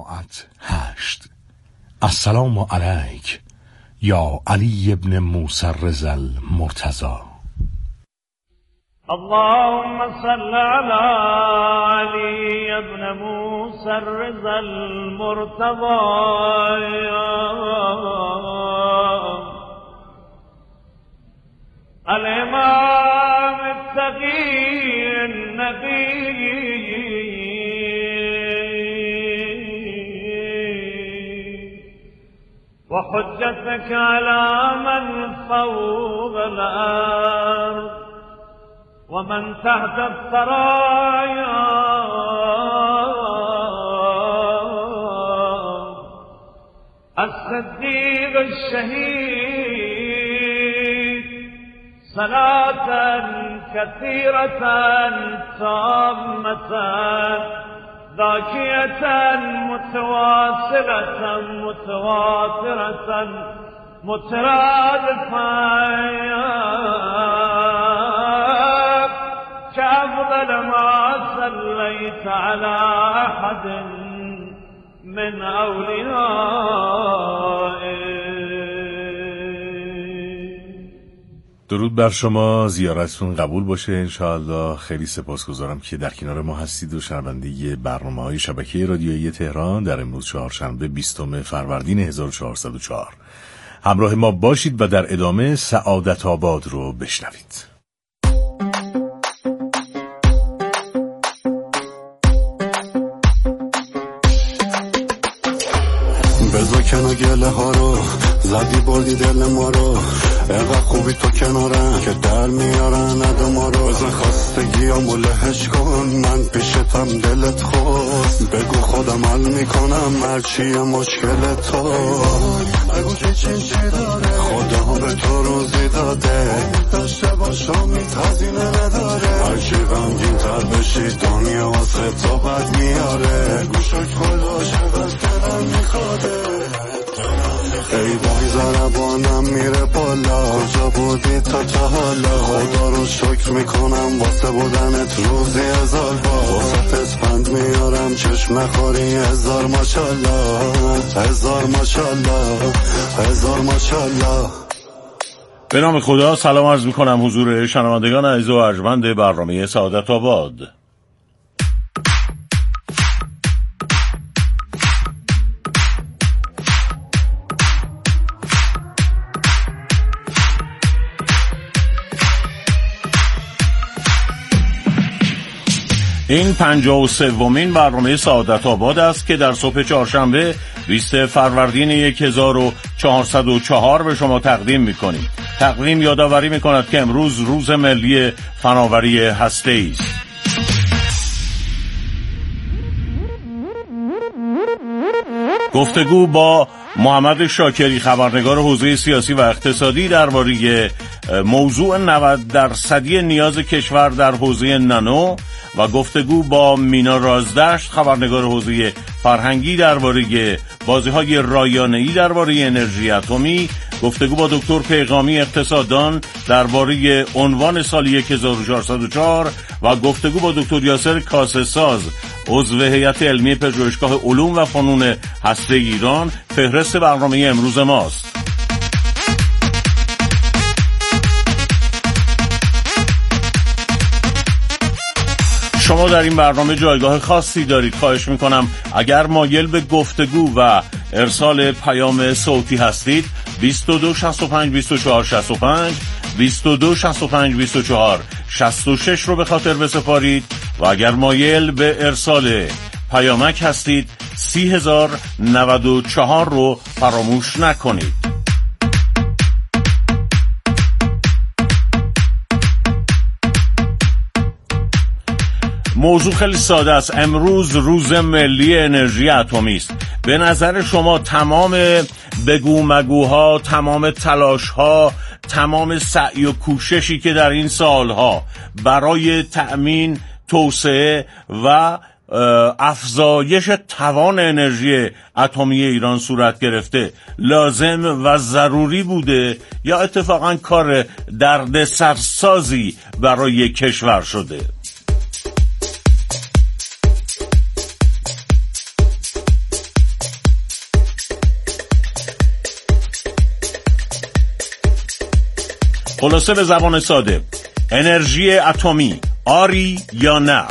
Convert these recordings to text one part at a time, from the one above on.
ساعت 8. السلام علیک یا علی ابن موسی الرضا المرتضی. اللهم صل على علي ابن موسى الرضا المرتضى الإمام التقي النبي وحجتك على من فوق الأرض ومن تحت الثرايا الصديق الشهيد صلاة كثيرة تامة ذاكية متواصلة متواترة مترادفة كأفضل ما صليت على أحد من أوليائه. درود بر شما، زیارتتون قبول باشه انشاءالله. خیلی سپاسگزارم که در کنار ما هستید و شنونده برنامه‌های شبکه رادیویی تهران در امروز چهارشنبه 20 فروردین 1404 همراه ما باشید و در ادامه سعادت آباد رو بشنوید. بذار کنار گله ها رو زدی بردی دل ما رو، اینقدر خوبی تو کنارم که در میارن ادو ما رو. بزن خواستگیامو لهش کن، من پیشتم دلت خواست، بگو خودم حل میکنم هرچی مشکل تو. بگو که چی داره خدا به تو روزی داده، داشته باشم میتازینه نداره، هرچی غمگین تر بشی دنیا واسه تو بد میاره. گوشک خدا شبت دلم میخواده، ای بای زربانم میره بالا، کجا بودی تا حالا؟ خدا رو شکر میکنم واسه بودنت روزی 1000 بار، واسه اسفند میارم چشم نخوری 1000 ماشالله 1000 ماشالله 1000 ماشالله. به نام خدا سلام عرض میکنم حضور شنوندگان عزیز و ارجمند برنامه سعادت آباد. این 53مین برنامه سعادت آباد است که در صبح چهارشنبه 20 فروردین 1404 به شما تقدیم می‌کنیم. تقویم یادآوری می‌کند که امروز روز ملی فناوری هسته‌ای است. گفتگو با محمد شاکری، خبرنگار حوزه سیاسی و اقتصادی، درباره موضوع 90% نیاز کشور در حوزه نانو و گفتگو با مینا رازدشت، خبرنگار حوزه فرهنگی، درباره بازی‌های رایانه‌ای درباره انرژی اتمی. گفتگو با دکتر پیغامی، اقتصاددان، درباره عنوان سال 1404 و گفتگو با دکتر یاسر کاسه‌ساز، عضو هیئت علمی پژوهشگاه علوم و فنون هسته ایران. فهرست برنامه امروز ماست. شما در این برنامه جایگاه خاصی دارید. خواهش میکنم اگر مایل به گفتگو و ارسال پیام صوتی هستید 22 65 24 65 22 65 24 66 رو به خاطر بسپارید و اگر مایل به ارسال پیامک هستید 30,094 رو فراموش نکنید. موضوع خیلی ساده است. امروز روز ملی انرژی اتمی است. به نظر شما تمام بگو مگوها، تمام تلاشها، تمام سعی و کوششی که در این سالها برای تأمین، توسعه و افزایش توان انرژی اتمی ایران صورت گرفته لازم و ضروری بوده یا اتفاقاً کار دردسرسازی برای کشور شده؟ خلاصه به زبان ساده، انرژی اتمی آری یا نه؟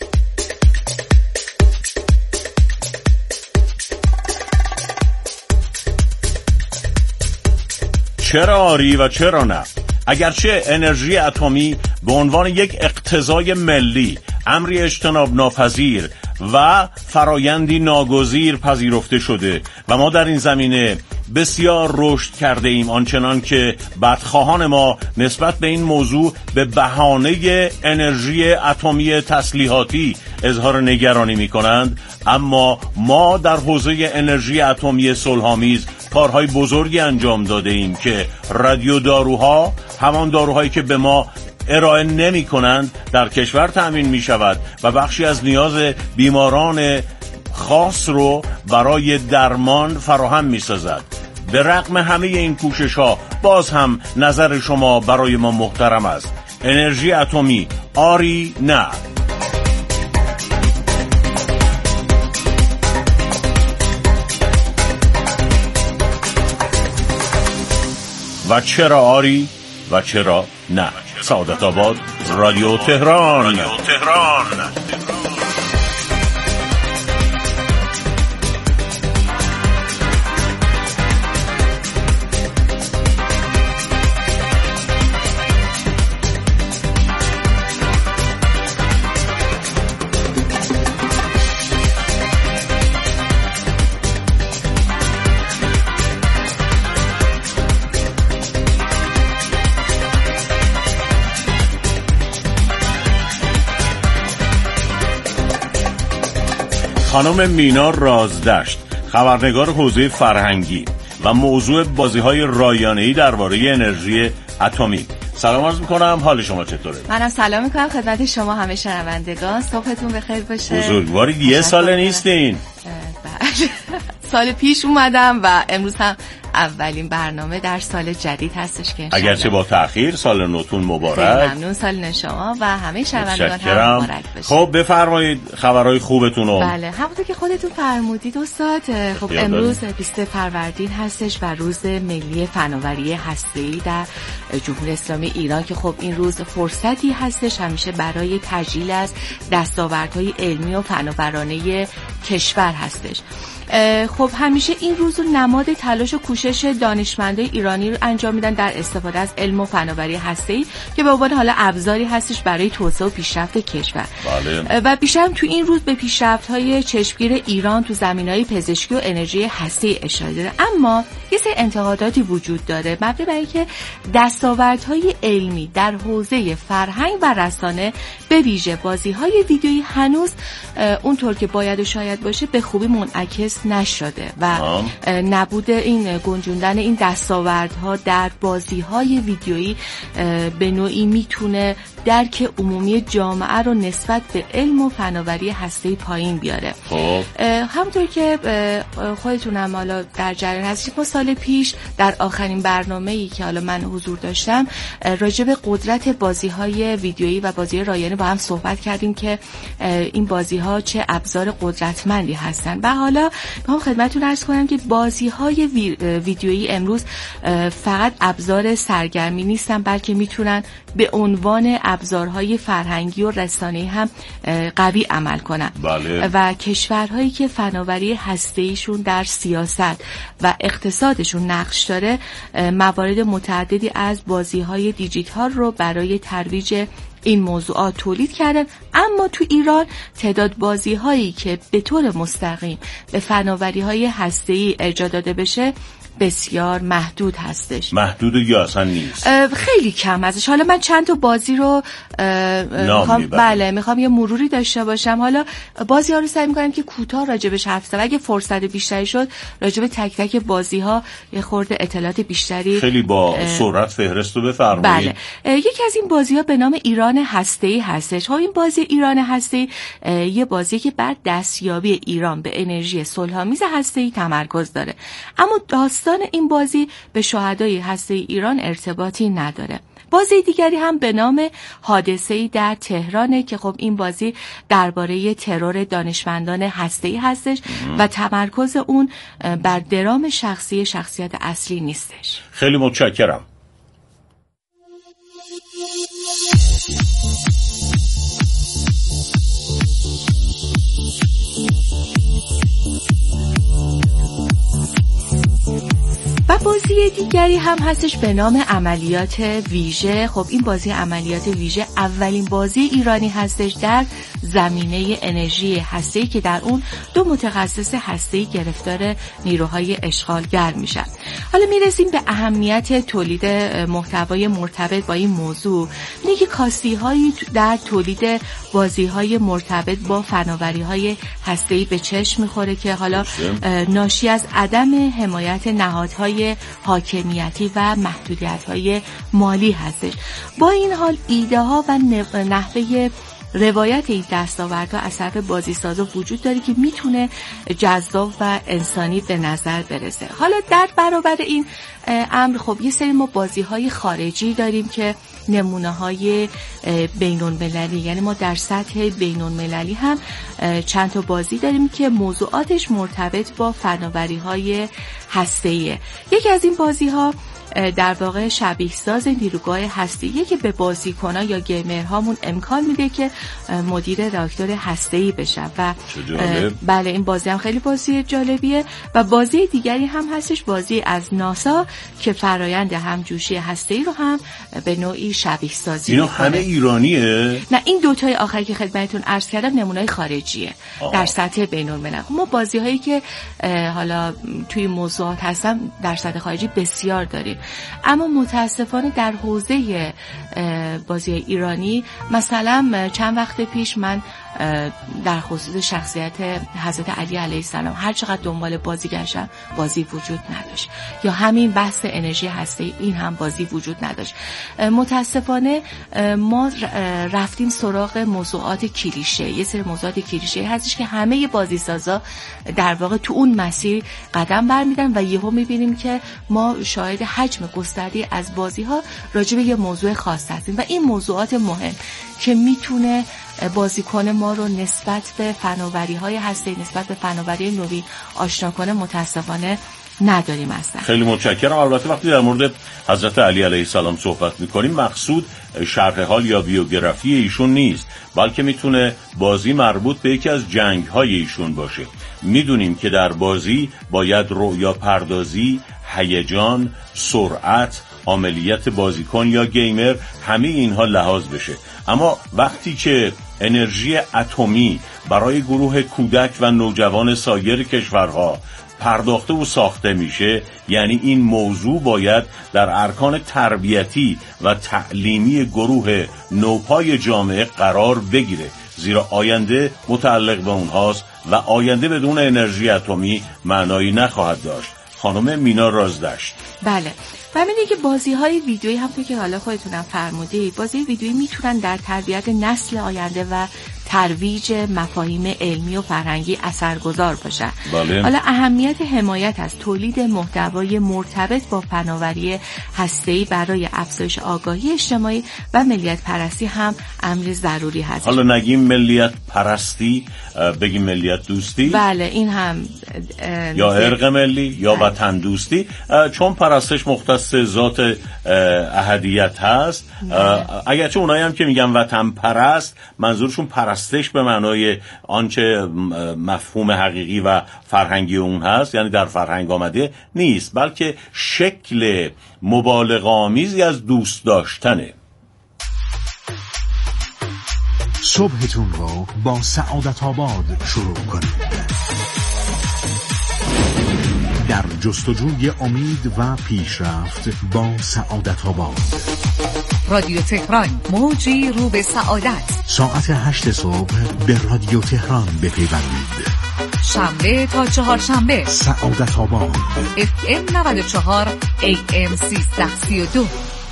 چرا آری و چرا نه؟ اگرچه انرژی اتمی به عنوان یک اقتضای ملی، امری اجتناب ناپذیر و فرایندی ناگزیر پذیرفته شده و ما در این زمینه بسیار رشد کرده ایم، آنچنان که بدخواهان ما نسبت به این موضوع به بهانه انرژی اتمی تسلیحاتی اظهار نگرانی می کنند، اما ما در حوزه انرژی اتمی صلح‌آمیز کارهای بزرگی انجام داده ایم که رادیو داروها، همان داروهایی که به ما ارائه نمی کنند، در کشور تأمین می شود و بخشی از نیاز بیماران خاص رو برای درمان فراهم می سازد. به رغم همه این کوشش ها باز هم نظر شما برای ما محترم است. انرژی اتمی آری نه؟ و چرا آری و چرا نه؟ سعادت آباد، رادیو تهران. خانم مینا رازدشت، خبرنگار حوزه فرهنگی و موضوع بازی‌های رایانه‌ای درباره انرژی اتمی. سلام عرض می‌کنم، حال شما چطوره؟ منم سلام می‌کنم خدمت شما همه شنوندگان. صبحتون بخیر باشه. بزرگوارید، یه سال نیستین؟ سال پیش اومدم و امروز هم اولین برنامه در سال جدید هستش که اگرچه با تأخیر. سال نوتون مبارک. خیلی ممنون، سال نو شما و همه شنوندگان هم مبارک باشه. خب بفرمایید خبرهای خوبتون رو. بله، همونطور که خودتون فرمودید استاد، خب امروز 20 فروردین هستش و روز ملی فناوری هسته‌ای در جمهوری اسلامی ایران که خب این روز فرصتی هستش همیشه برای تجلیل از دستاوردهای علمی و فناورانه کشور هستش. خب همیشه این روز رو نماد تلاش و کوشش دانشمندای ایرانی رو انجام میدن در استفاده از علم و فناوری هسته‌ای که به عنوان حالا ابزاری هستش برای توسعه و پیشرفت کشور. بله. و بیشتر تو این روز به پیشرفت‌های چشمگیر ایران تو زمینه‌های پزشکی و انرژی هسته‌ای اشاره داره، اما یه سری انتقاداتی وجود داره مبنی بر اینکه دستاوردهای علمی در حوزه فرهنگ و رسانه به ویژه بازی‌های ویدیویی هنوز اونطور که باید و شاید باشه به خوبی منعکس نشده و نبود این گنجوندن این دستاوردها در بازی‌های ویدیویی به نوعی میتونه درک عمومی جامعه رو نسبت به علم و فناوری هسته‌ای پایین بیاره. همونطور که خودتونم حالا در جریان هستید، ما سال پیش در آخرین برنامه‌ای که حالا من حضور داشتم راجع به قدرت بازی‌های ویدیویی و بازی رایانه با هم صحبت کردیم که این بازی‌ها چه ابزار قدرتمندی هستن و حالا میخوام خدمتتون عرض کنم که بازی‌های ویدیویی امروز فقط ابزار سرگرمی نیستن، بلکه میتونن به عنوان ابزارهای فرهنگی و رسانه‌ای هم قوی عمل کنن. بله. و کشورهایی که فناوری هسته‌ایشون در سیاست و اقتصادشون نقش داره موارد متعددی از بازی‌های دیجیتال رو برای ترویج این موضوعات تولید کردن، اما تو ایران تعداد بازی‌هایی که به طور مستقیم به فناوری‌های هسته‌ای ارجاع داده بشه بسیار محدود هستش. محدود یا اصلا نیست؟ خیلی کم ازش. حالا من چند تا بازی رو میخوام یه مروری داشته باشم. حالا بازی ها رو سعی میکنم که کوتاه راجبش حرف بزنم. اگه فرصت بیشتری شد راجب تک تک بازی ها یه خورده اطلاعات بیشتری خیلی با سرعت فهرست رو بفرمایید. بله. یکی از این بازی ها به نام ایران هسته‌ای هستش. این بازی ایران هسته‌ای یه بازی که بر دستیابی ایران به انرژی صلح‌آمیز هسته‌ای تمرکز داره، اما داستان این بازی به شهدای هسته‌ای ایران ارتباطی نداره. بازی دیگری هم به نام حادثه‌ای در تهرانه که خب این بازی درباره ترور دانشمندان هسته‌ای هستش و تمرکز اون بر درام شخصیت اصلی نیستش. خیلی متشکرم. و بازی دیگری هم هستش به نام عملیات ویژه. خب این بازی عملیات ویژه اولین بازی ایرانی هستش در زمینه انرژی هسته‌ای که در اون 2 متخصص هسته‌ای گرفتار نیروهای اشغالگر میشن. حالا میرسیم به اهمیت تولید محتوای مرتبط با این موضوع. میگه کاستی‌هایی در تولید بازی‌های مرتبط با فناوری‌های هسته‌ای به چشم میخوره که حالا ناشی از عدم حمایت نهادهای حاکمیتی و محدودیت‌های مالی هستش. با این حال ایده‌ها و نحوه روایت این دستاوردها از طرف بازیسازا وجود داره که میتونه جذاب و انسانی به نظر برسه. حالا در برابر این امر خب یه سری ما بازی‌های خارجی داریم که نمونه‌های بین‌المللی، یعنی ما در سطح بین‌المللی هم چند تا بازی داریم که موضوعاتش مرتبط با فناوری‌های هسته‌ایه. یکی از این بازی‌ها در واقع شبیه ساز نیروگاه هسته‌ای که به بازیکن‌ها یا گیمرهامون امکان میده که مدیر راکتور هسته‌ای بشن و بله این بازی هم خیلی بازی جالبیه. و بازی دیگری هم هستش، بازی از ناسا که فرایند همجوشی هسته‌ای رو هم به نوعی شبیه سازی اینا میکنه. همه ایرانیه؟ نه، این دوتای آخری که خدمتتون عرض کردم نمونه‌های خارجیه در سطح بین‌الملل. ما بازی‌هایی که حالا توی موضوعات هستن در سطح خارجی بسیار داریم، اما متاسفانه در حوزه بازی ایرانی مثلا چند وقت پیش من در خصوص شخصیت حضرت علی علیه السلام هر چقدر دنبال بازی گشتم بازی وجود نداشت، یا همین بحث انرژی هسته‌ای این هم بازی وجود نداشت. متاسفانه ما رفتیم سراغ موضوعات کلیشه. یه سری موضوعات کلیشه هستش که همه بازیسازا در واقع تو اون مسیر قدم برمی‌دارن و یهو می‌بینیم که ما شاهد حجم گسترده از بازی‌ها راجع به یه موضوع خاص هستیم و این موضوعات مهم که میتونه بازیکن ما رو نسبت به فناوری‌های هسته‌ای، نسبت به فناوری نوین آشنا کنه، متاسفانه نداریم اصلا. خیلی متشکرم. البته وقتی در مورد حضرت علی علیه السلام صحبت می‌کنیم مقصود شرح حال یا بیوگرافی ایشون نیست، بلکه میتونه بازی مربوط به یکی از جنگ‌های ایشون باشه. میدونیم که در بازی باید رؤیا پردازی، هیجان، سرعت، عملیات بازیکن یا گیمر همه اینها لحاظ بشه. اما وقتی که انرژی اتمی برای گروه کودک و نوجوان سایر کشورها پرداخته و ساخته میشه، یعنی این موضوع باید در ارکان تربیتی و تعلیمی گروه نوپای جامعه قرار بگیره، زیرا آینده متعلق به اونهاست و آینده بدون انرژی اتمی معنایی نخواهد داشت. خانم مینا رازدشت. بله، و می‌بینید که بازی‌های ویدیویی هم که حالا خودتونم فرمودید، بازی ویدیویی میتونن در تربیت نسل آینده و ترویج مفاهیم علمی و فرهنگی اثرگذار باشن. بله. حالا اهمیت حمایت از تولید محتوای مرتبط با فناوری هسته‌ای برای افزایش آگاهی اجتماعی و ملیت پرستی هم امر ضروری هست. حالا نگیم ملیت پرستی، بگیم ملیت دوستی. بله، این هم یا ارق ملی یا وطن دوستی، چون پرستش مختص ذات احدیت هست. اگرچه اونایی هم که میگن وطن پرست منظورشون پرستش به معنای آنچه مفهوم حقیقی و فرهنگی اون هست، یعنی در فرهنگ آمده نیست، بلکه شکل مبالغه‌آمیزی از دوست داشتنه. صبحتون رو با سعادت آباد شروع کنید. در جستجوی امید و پیشرفت با سعادت آباد. رادیو تهران، موجی رو به سعادت. ساعت 8 صبح به رادیو تهران بپیوندید. شنبه تا چهارشنبه سعادت آباد FM 94 AM 1332.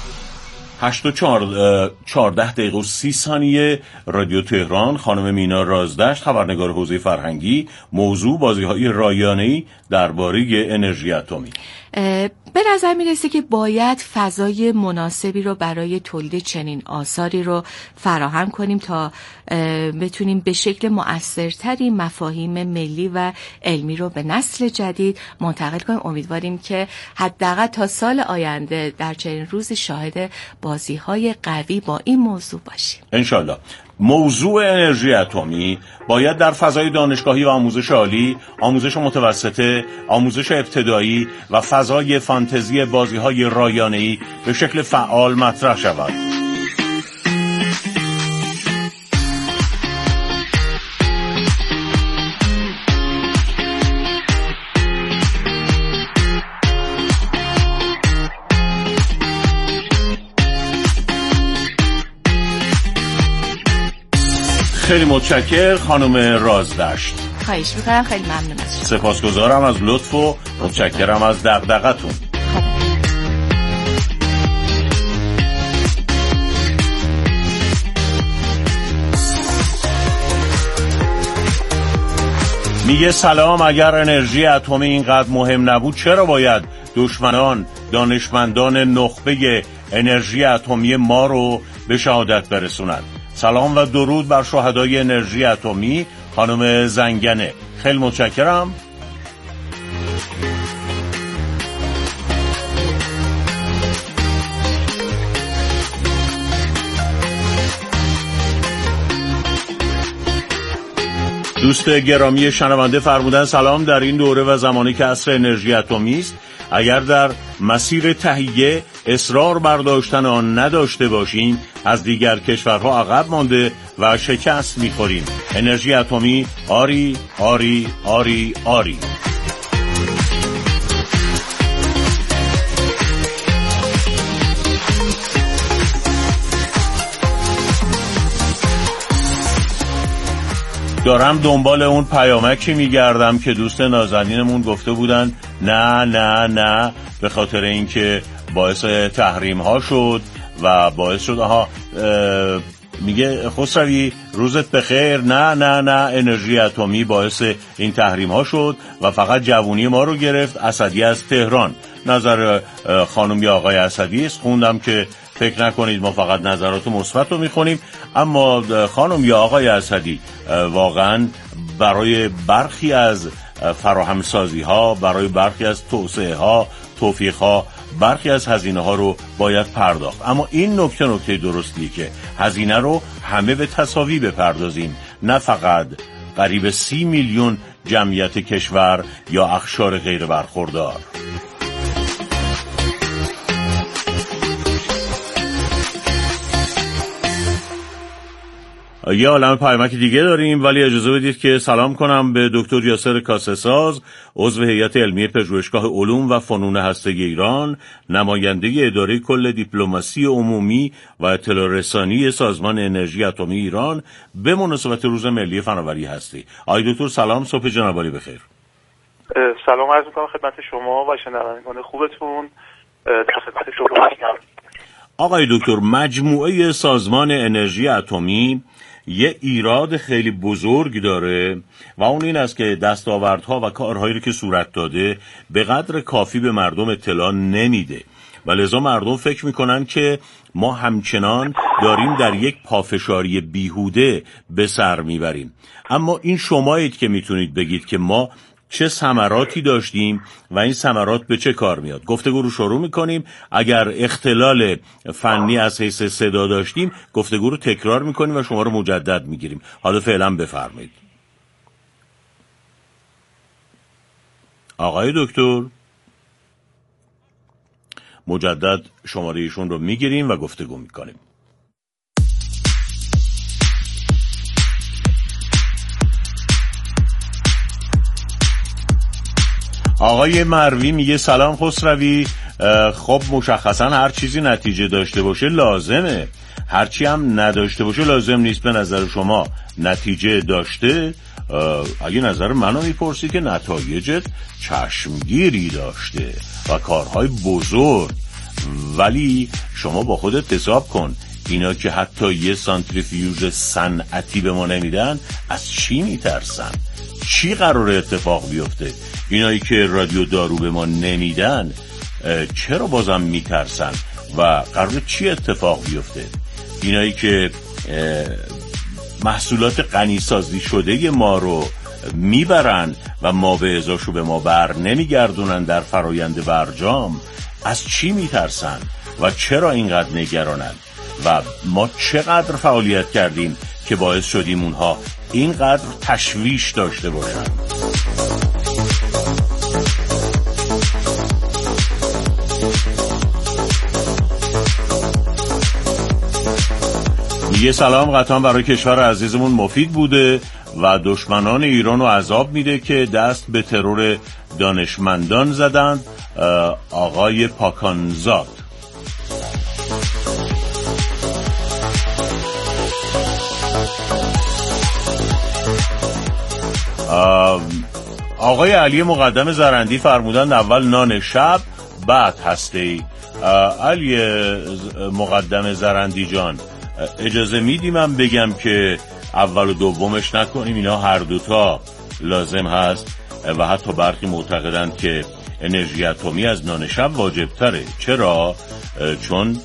8:14 رادیو تهران. خانم مینا رازدشت، خبرنگار حوزه فرهنگی. موضوع بازی‌های رایانه‌ای درباره انرژی اتمی. به نظر میرسه که باید فضای مناسبی رو برای تولید چنین آثاری رو فراهم کنیم تا بتونیم به شکل مؤثرتری مفاهیم ملی و علمی رو به نسل جدید منتقل کنیم. امیدواریم که حداقل تا سال آینده در چنین روز شاهد بازی‌های قوی با این موضوع باشیم. انشالله. موضوع انرژی اتمی باید در فضای دانشگاهی و آموزش عالی، آموزش متوسطه، آموزش ابتدایی و فضای فانتزی بازی‌های رایانه‌ای به شکل فعال مطرح شود. خیلی متشکرم خانم رازدشت. خواهش میکنم، خیلی ممنون از شما. سپاسگزارم از لطف و متشکرم از دغدغتون. میگه سلام، اگر انرژی اتمی اینقدر مهم نبود چرا باید دشمنان دانشمندان نخبه انرژی اتمی ما رو به شهادت برسونند؟ سلام و درود بر شهدای انرژی اتمی خانم زنگنه. خیلی متشکرم. دوست گرامی شنونده فرمودن سلام، در این دوره و زمانی که عصر انرژی اتمی است، اگر در مسیر تهیه اصرار بر داشتن آن نداشته باشیم از دیگر کشورها عقب مانده و شکست می‌خوریم. انرژی اتمی آری آری آری آری. دارم دنبال اون پیامکی میگردم که دوست نازنینمون گفته بودن نه نه نه به خاطر اینکه باعث تحریم ها شد و باعث شد میگه خسروی روزت بخیر، نه نه نه انرژی اتمی باعث این تحریم ها شد و فقط جوونی ما رو گرفت. اسدی از تهران. نظر خانم یا آقای اسدی است. خوندم که فکر نکنید ما فقط نظرات مثبت رو میخونیم، اما خانم یا آقای اسدی واقعا برای برخی از فراهمسازی ها، برای برخی از توسعه ها، توفیق ها، برخی از هزینه ها رو باید پرداخت. اما این نکته درستیه که هزینه رو همه به تساوی بپردازیم، نه فقط قریب 30 میلیون جمعیت کشور یا اقشار غیر برخوردار. یه عالم پیامک دیگه داریم، ولی اجازه بدید که سلام کنم به دکتر یاسر کاسه‌ساز، عضو هیئت علمی پژوهشگاه علوم و فنون هسته‌ای ایران، نماینده اداره کل دیپلماسی عمومی و اطلاع رسانی سازمان انرژی اتمی ایران به مناسبت روز ملی فناوری هستی. آقای دکتر سلام، صبح جناب عالی بخیر. سلام عرض می‌کنم خدمت شما و شنوندگان خوبتون. در خدمت شما هستم. آقای دکتر، مجموعه سازمان انرژی اتمی یه ایراد خیلی بزرگ داره و اون این است که دستاوردها و کارهایی که صورت داده به قدر کافی به مردم اطلاع نمیده و لذا مردم فکر میکنن که ما همچنان داریم در یک پافشاری بیهوده به سر میبریم. اما این شمایید که میتونید بگید که ما چه ثمراتی داشتیم و این ثمرات به چه کار میاد. گفتگو رو شروع میکنیم. اگر اختلال فنی از حیث صدا داشتیم گفتگو رو تکرار میکنیم و شما رو مجدد میگیریم. حالا فعلا بفرمایید. آقای دکتر مجدد شماره ایشون رو میگیریم و گفتگو میکنیم. آقای مروی میگه سلام خسروی، خب مشخصا هر چیزی نتیجه داشته باشه لازمه، هرچی هم نداشته باشه لازم نیست. به نظر شما نتیجه داشته؟ اگه نظر منو میپرسی که نتایجت چشمگیری داشته و کارهای بزرگ، ولی شما با خودت حساب کن اینا که حتی یه سانتریفیوژ صنعتی به ما نمیدن از چی میترسن؟ چی قراره اتفاق بیفته؟ اینایی که رادیو دارو به ما نمیدن چرا بازم میترسن و قراره چی اتفاق بیفته؟ اینایی که محصولات غنیسازی شده ما رو میبرن و ما به ازاشو به ما بر نمیگردونن در فرایند برجام از چی میترسن و چرا اینقدر نگرانن؟ و ما چقدر فعالیت کردیم که باعث شدیم اونها اینقدر تشویش داشته باشن. میگه سلام، قطعا برای کشور عزیزمون مفید بوده و دشمنان ایران رو عذاب میده که دست به ترور دانشمندان زدند. آقای پاکانزاد. آقای علی مقدم زرندی فرمودند اول نان شب بعد هسته‌ای. علی مقدم زرندی جان، اجازه میدی من بگم که اول و دومش نکنیم، اینا هر دوتا لازم هست و حتی برخی معتقدند که انرژی اتمی از نان شب واجب تره. چرا؟ چون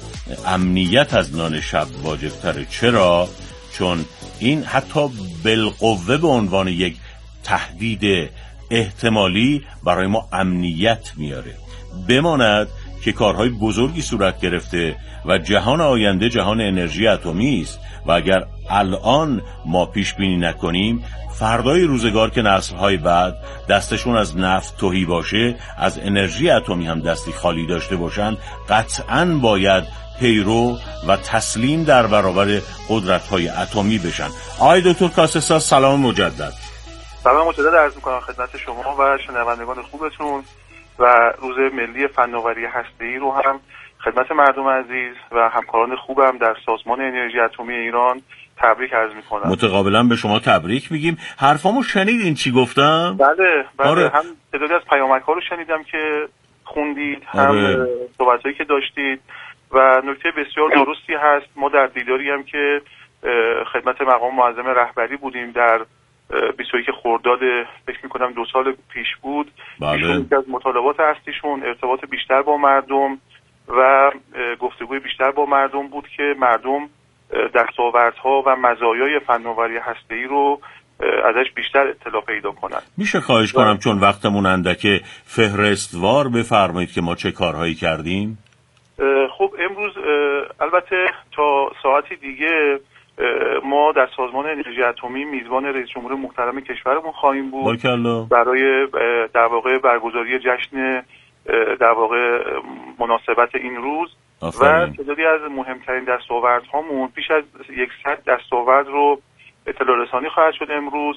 امنیت از نان شب واجب تره. چرا؟ چون این حتی بالقوه به عنوان یک تهدید احتمالی برای ما امنیت میاره. بماند که کارهای بزرگی صورت گرفته و جهان آینده جهان انرژی اتمی است و اگر الان ما پیش بینی نکنیم، فردای روزگار که نسل‌های بعد دستشون از نفت تهی باشه، از انرژی اتمی هم دستی خالی داشته باشن، قطعاً باید پیرو و تسلیم در برابر قدرت‌های اتمی بشن. آقای دکتر کاسسا، سلام مجدد. سلام مجدد عرض می‌کنم خدمت شما و شنوندگان خوبتون و روز ملی فناوری هسته‌ای رو هم خدمت مردم عزیز و همکاران خوبم در سازمان انرژی اتمی ایران تبریک عرض می‌کنم. متقابلا به شما تبریک میگیم. حرفامو شنیدین چی گفتم؟ بله آره. هم تعدادی از پیامک‌ها رو شنیدم که خوندید، هم صحبتایی که داشتید و نکته بسیار درستی هست. ما در دیداری هم که خدمت مقام معظم رهبری بودیم در 21 خرداد، فکر می‌کنم 2 سال پیش بود. بله. یکی از مطالبات اصلیشون ارتباط بیشتر با مردم و گفتگوی بیشتر با مردم بود که مردم دستاوردها و مزایای فناوری هسته‌ای رو ازش بیشتر اطلاع پیدا کنن. میشه خواهش کنم چون وقتمون اندکه فهرستوار بفرمایید که ما چه کارهایی کردیم؟ خب امروز البته تا ساعتی دیگه ما در سازمان انرژی اتمی میزبان رئیس جمهور محترم کشورمون خواهیم بود برای در واقع برگزاری جشن در واقع مناسبت این روز و تعدادی از مهمترین دستاوردهامون بیش از 100 دستاورد رو اطلاع رسانی خواهد شد امروز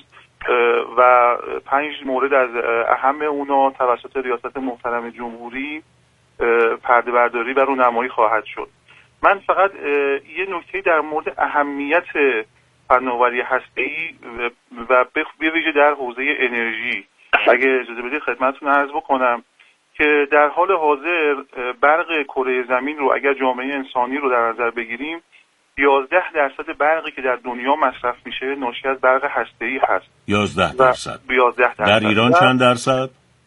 و 5 مورد از اهم اونا توسط ریاست محترم جمهوری پرده برداری و رونمایی خواهد شد. من فقط یه نکته در مورد اهمیت فناوری هسته‌ای و به ویژه در حوزه انرژی اگه اجازه بدید خدمتتون عرض بکنم که در حال حاضر برق کره زمین رو اگر جامعه انسانی رو در نظر بگیریم 11% برقی که در دنیا مصرف میشه ناشی از برق هسته‌ای هست. 11%. 11%. در ایران چند درصد؟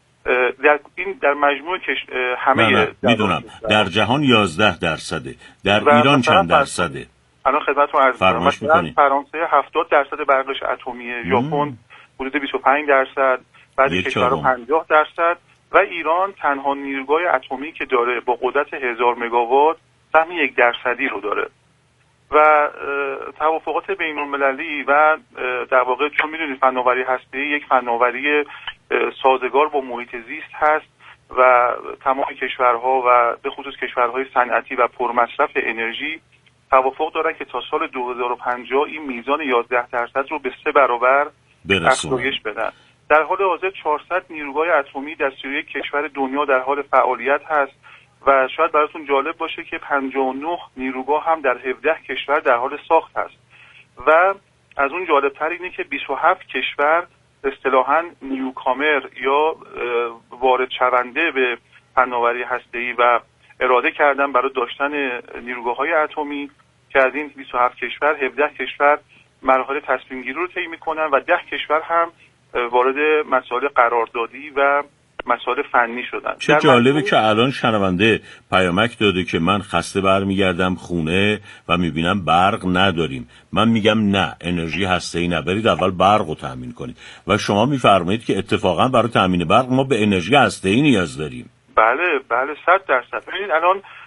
در مجموع همه میدونم در جهان 11%. در ایران چند درصده؟ الان خدمتتون عرض می‌کنم. مثلا فرانسه 70% برقش اتمیه، ژاپن حدود 25%، بعد کشورها 50% و ایران تنها نیروگاه اتمی که داره با قدرت 1000 مگاوات سهم 1% رو داره و توافقات بین‌المللی و در واقع چون میدونید فناوری هسته‌ای یک فناوری سازگار با محیط زیست هست و تمام کشورها و به خصوص کشورهای صنعتی و پرمصرف انرژی توافق دارن که تا سال 2050 این میزان 11% رو به 3 برابر افزایش بدن. در حال حاضر 400 نیروگاه اتمی در 31 کشور دنیا در حال فعالیت هست و شاید براتون جالب باشه که 59 نیروگاه هم در 17 کشور در حال ساخت هست و از اون جالبتر اینه که 27 کشور اصطلاحاً نیوکامر یا وارد شونده به فناوری هسته‌ای و اراده کردن برای داشتن نیروگاه‌های اتمی که از این 27 کشور 17 کشور مراحل تصمیم گیری رو طی می‌کنن و 10 کشور هم وارد مسائل قراردادی و مسائل فنی شدن. چه جالبه که الان شنونده پیامک داده که من خسته برمیگردم خونه و میبینم برق نداریم. من میگم نه، انرژی هسته‌ای نبرید، اول برق رو تامین کنید و شما میفرمایید که اتفاقا برای تامین برق ما به انرژی هسته‌ای نیاز داریم. بله 100%. ببینید الان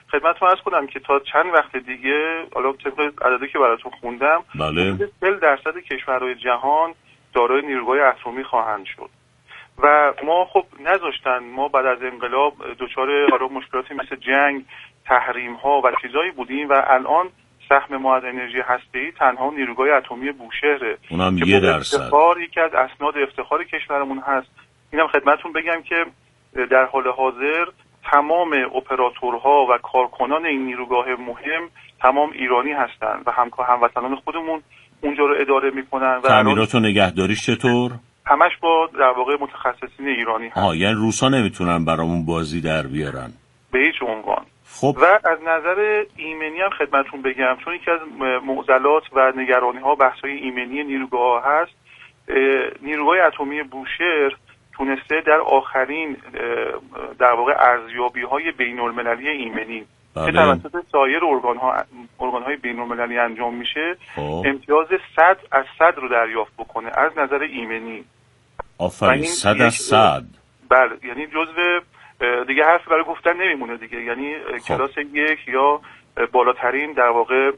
خدمتتون عرض کنم که تا چند وقت دیگه، حالا طبق عددی که براتون خوندم، بله 40% کشورهای جهان دارای نیروگاه اتمی خواهند شد و ما خب نذاشتن. ما بعد از انقلاب دچار حالا مشکلاتی مثل جنگ، تحریم ها و چیزایی بودیم و الان سهم ما از انرژی هسته‌ای تنها نیروگاه اتمی بوشهره، اونم که 1%. یکی از اسناد افتخار کشورمون هست. اینم خدمتتون بگم که در حال حاضر تمام اپراتورها و کارکنان این نیروگاه مهم تمام ایرانی هستند و هموطنان خودمون اونجا رو اداره میکنن. و تعمیرات و نگهداریش چطور؟ همش با در واقع متخصصین ایرانی هست. یعنی روسا نمیتونن برامون بازی در بیارن به هیچ عنوان. خب و از نظر ایمنی هم خدمتتون بگم، چون یکی از معضلات و نگرانی ها بحث‌های ایمنی نیروگاه هست، نیروگاه اتمی بوشهر تونسته در آخرین در واقع ارزیابی‌های بین‌المللی ایمنی که توسط سایر ارگان‌های بین‌المللی انجام میشه امتیاز 100 از 100 رو دریافت بکنه از نظر ایمنی. آفرین، 100 از 100. بله، یعنی جزو دیگه حرفی برای گفتن نمیمونه دیگه، یعنی کلاس 1 یا بالاترین در واقع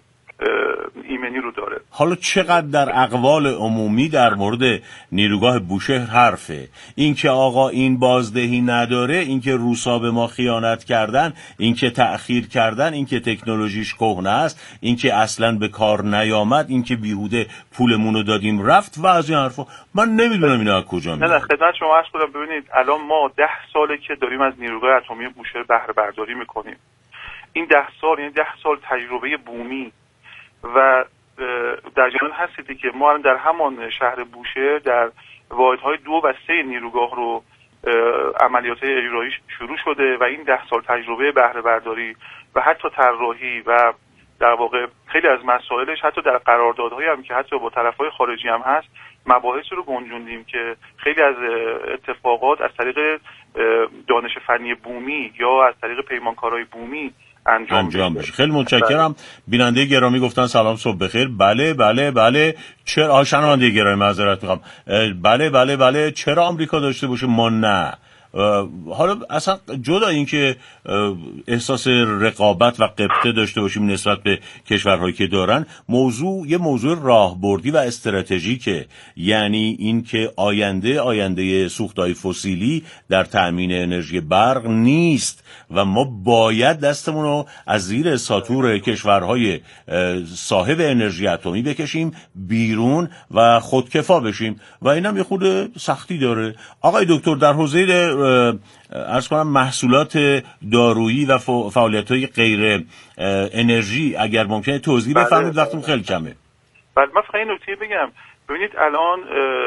ایمنی رو داره. حالا چقدر در اقوال عمومی در مورد نیروگاه بوشهر حرفه؟ اینکه آقا این بازدهی نداره، اینکه روسا به ما خیانت کردن، اینکه تأخیر کردن، اینکه تکنولوژیش کهنه است، اینکه اصلا به کار نیامد، اینکه بیهوده پولمون رو دادیم رفت و از این حرفا. من نمیدونم اینا از کجا میاد. نه خدمت شما عرض کنم، ببینید الان ما 10 ساله که داریم از نیروگاه اتمی بوشهر بهره برداری میکنیم. این 10 سال یعنی 10 سال تجربه بومی و در جریان هستید که ما در همان شهر بوشهر در واحدهای 2 و 3 نیروگاه رو عملیات اجرایی شروع شده و این 10 سال تجربه بهره برداری و حتی طراحی و در واقع خیلی از مسائلش حتی در قراردادهایی هم که حتی با طرفهای خارجی هم هست مباحث رو گنجوندیم که خیلی از اتفاقات از طریق دانش فنی بومی یا از طریق پیمانکارهای بومی انجام بشه. خیلی متشکرم. بیننده گرامی گفتن سلام صبح بخیر. بله چرا شنونده گرامی معذرت میخوام. بله چرا آمریکا داشته باشه ما نه؟ حالا اصلا جدا این که احساس رقابت و غبطه داشته باشیم نسبت به کشورهایی که دارن، یه موضوع راهبردی و استراتژیکه، یعنی این که آینده سوختهای فسیلی در تأمین انرژی برق نیست و ما باید دستمون رو از زیر ساطور کشورهای صاحب انرژی اتمی بکشیم بیرون و خودکفا بشیم و اینم یه خود سختی داره. آقای دکتر، در حوزه عرض کنم محصولات دارویی و فعالیت‌های غیر انرژی اگر ممکنه توضیح بفرمایید، وقتم خیلی کمه. بله، من فقط این نکته بگم. ببینید الان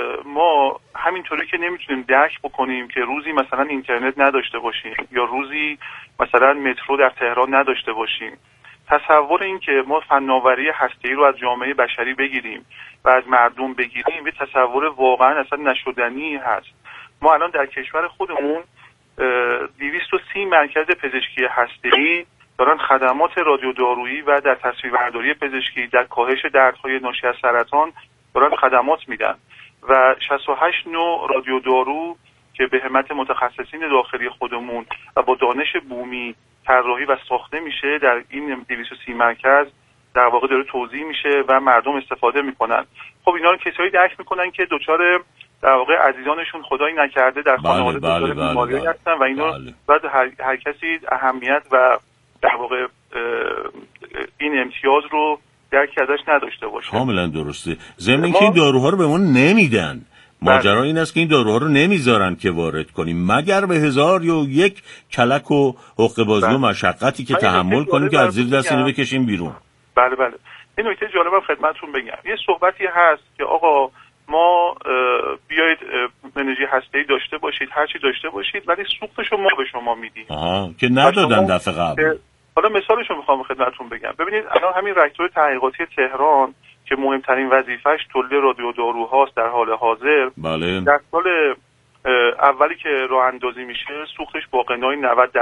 ما همینطوری که نمیتونیم درک بکنیم که روزی مثلا اینترنت نداشته باشیم یا روزی مثلا مترو در تهران نداشته باشیم، تصور این که ما فناوری هسته‌ای رو از جامعه بشری بگیریم و از مردم بگیریم یه تصور واقعا اصلا نشدنی هست. ما الان در کشور خودمون 230 مرکز پزشکی هسته‌ای دارن خدمات رادیودارویی و در تصویربرداری پزشکی، در کاهش دردهای ناشی از سرطان دارن خدمات میدن و 68 نوع رادیودارو که به همت متخصصین داخلی خودمون و با دانش بومی طراحی و ساخته میشه در این 230 مرکز در واقع داره توزیع میشه و مردم استفاده میکنن. خب اینا رو کسایی درک میکنن که دوچار در واقع عزیزانشون خدایی نکرده در خانواده دچار بیماری هستن و اینو بعد هر کسی اهمیت و در واقع این امتیاز رو درک ازش نداشته باشه. کاملا درسته. ضمن اینکه این داروها رو به ما نمیدن. ماجرا این است که این داروها رو نمیذارن که وارد کنیم مگر به 1001 کلک و حقه‌بازی و مشقتی که تحمل کنیم که از زیر دست اینو بکشیم بیرون. بله. این نکته جالبم خدمتتون بگم. یه صحبتی هست که آقا ما بیایید انرژی هسته‌ای داشته باشید، هر چی داشته باشید، ولی سوختشو ما به شما میدیم. که ندادن دفعه قبل. حالا مثالشو میخوام خدمتتون بگم. ببینید الان همین رکتور تحقیقاتی تهران که مهمترین وظیفه‌اش تولید رادیوداروهاست در حال حاضر، بله، در سال اولی که راه اندازی میشه سوختش با غنای 90